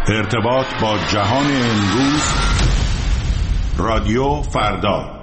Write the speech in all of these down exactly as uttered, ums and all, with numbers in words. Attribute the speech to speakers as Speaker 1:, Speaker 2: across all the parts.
Speaker 1: ارتباط با جهان امروز. رادیو فردا.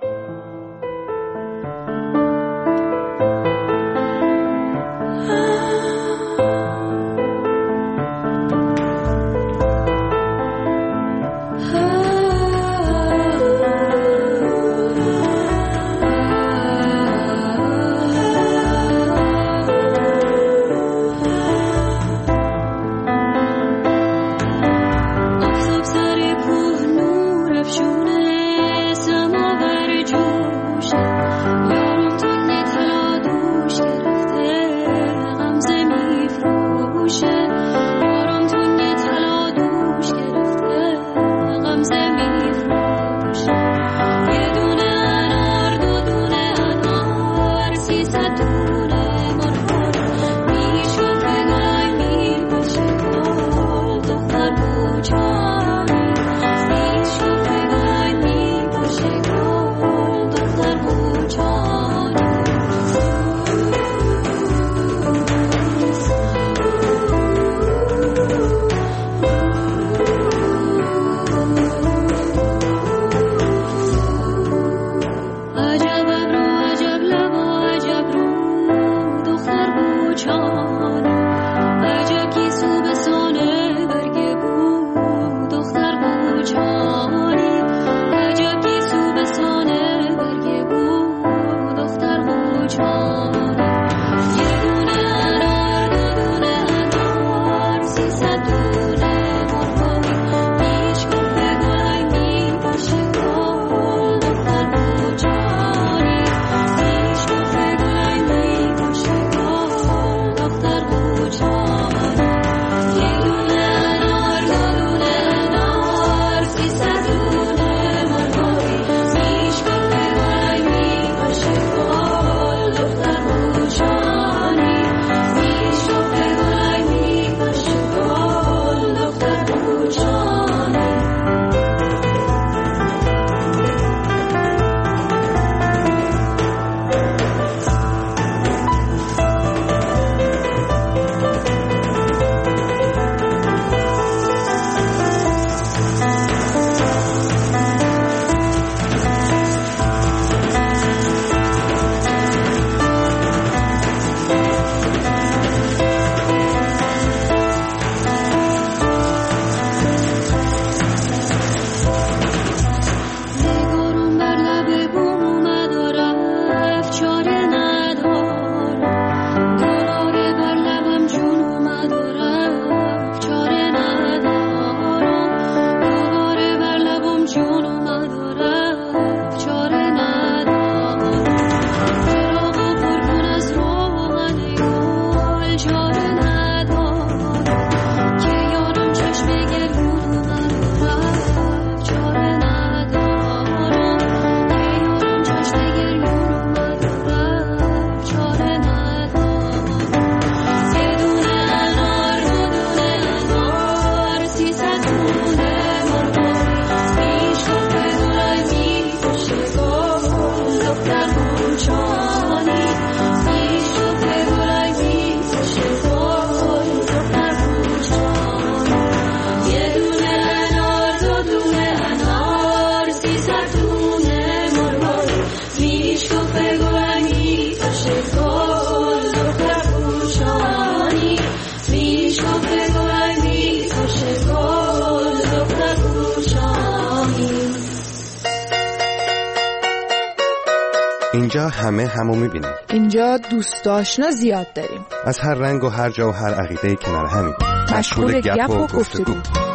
Speaker 2: اینجا همه همو میبینیم.
Speaker 3: اینجا دوست آشنا زیاد داریم.
Speaker 2: از هر رنگ و هر جا و هر عقیده کنار همین.
Speaker 3: مشغول گپ و گفتگو.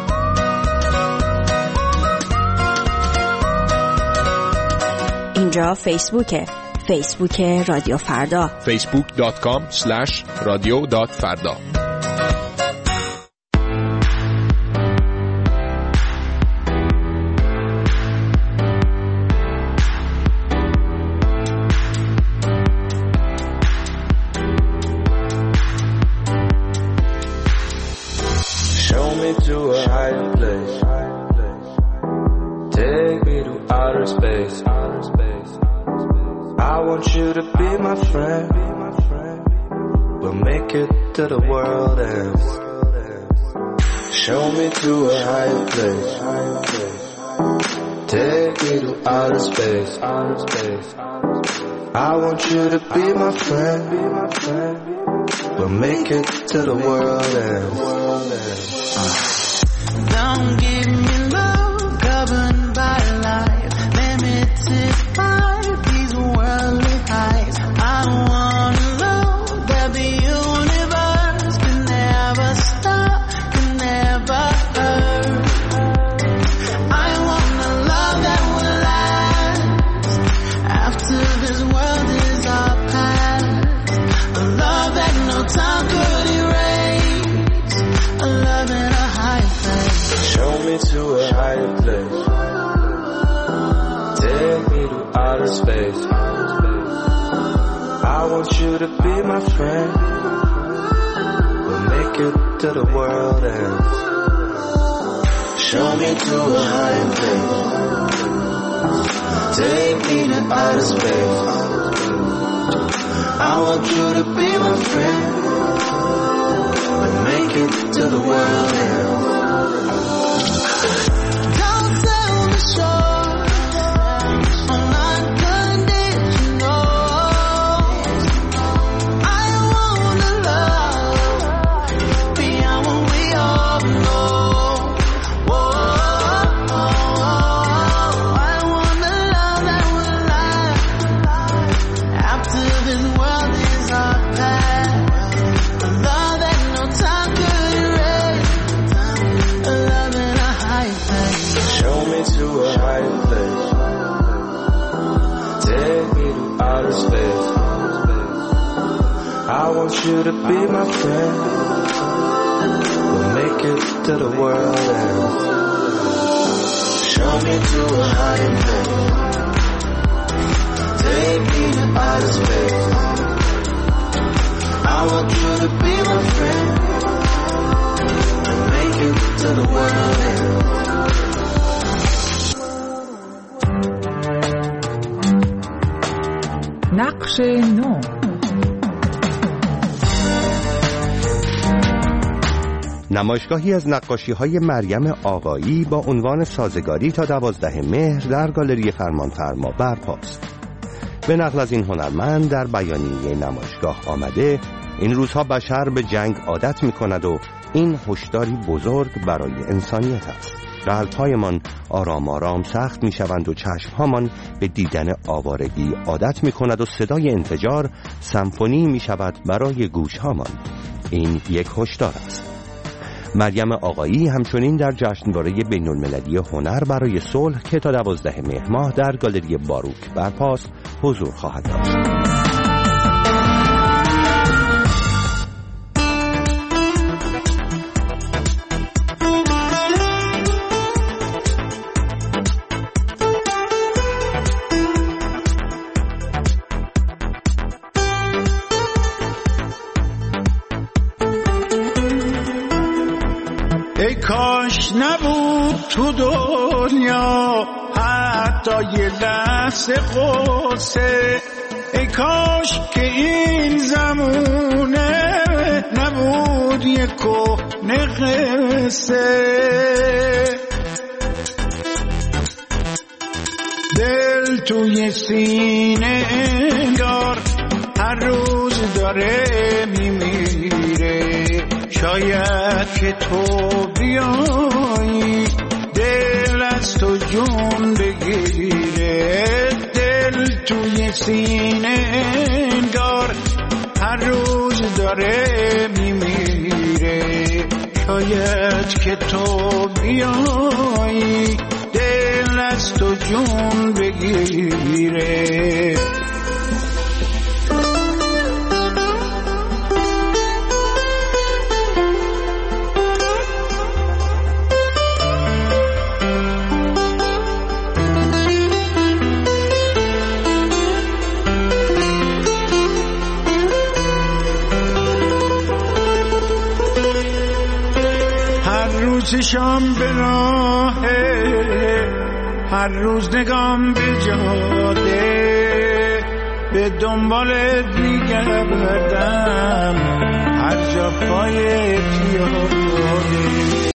Speaker 4: اینجا فیسبوکه. فیسبوک رادیو فردا.
Speaker 5: فیسبوک دات کام اسلش رادیو دات فردا.
Speaker 6: To a higher place, take me to outer space. I want you to be my friend. We'll make it to the world ends. Show me to a higher place. Take me to outer space. I want you to be my friend. We'll make it to the world ends.
Speaker 7: Don't give me love governed by life, limited by these worldly highs. I want love that the universe can never stop, can never hurt. I want a love that will last after this world is our past. A love that no time could erase. A love in a high place.
Speaker 6: Show me to a higher place. Take me to outer space. I want you to be my friend. We'll make it to the world ends. Show me to a higher place. Take me to outer space. I want you to be my friend. We'll make it to the world ends.
Speaker 7: Don't sell me short on unconditional. I wanna love beyond what we all know. Whoa, I wanna love that will last after this world is our past. A love that no time could erase. A love in a high place.
Speaker 6: Show me to a higher place. Take me to outer space. I want you to be my friend. We'll make it to the world ends. Show me to a higher place. Take me to outer space. I want you to be my friend. We'll make it to the world ends.
Speaker 3: نقش نو.
Speaker 2: نمایشگاهی از نقاشی‌های مریم آقایی با عنوان سازگاری تا دوازده مهر در گالری فرمانفرما برپاست. به نقل از این هنرمند در بیانیه نمایشگاه آمده این روزها بشر به جنگ عادت می‌کند و این هشداری بزرگ برای انسانیت است. قلب‌هایمان آرام آرام سخت می‌شوند و چشم‌هامان به دیدن آوارگی عادت می‌کند و صدای انفجار سمفونی می‌شود برای گوش‌هامان. این یک هشدار است. مریم آقایی همچنین در جشنواره بین‌المللی هنر برای صلح که تا دوازده مهر ماه در گالری باروک برپاست حضور خواهد داشت.
Speaker 8: ای کاش نبود تو دنیا حتی یه لحظه قصه، ای کاش که این زمونه نبود یه کهنه قصه. دل توی سینه انگار هر روز داره میمیره، شاید که تو بیایی دل از تو جون بگیره. دل توی سینه انگار هر روز داره میمیره، شاید که تو بیایی دل از تو جون بگیره. چشام به راهه، هر روز نگام به جاده، به دنبال میگردم هر جا پای پیاده.